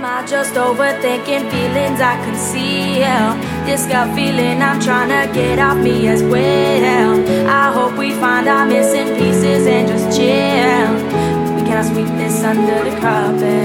I just overthinking feelings I conceal? This gut feeling I'm trying to get off me as well. I hope we find our missing pieces and just chill. We cannot sweep this under the carpet.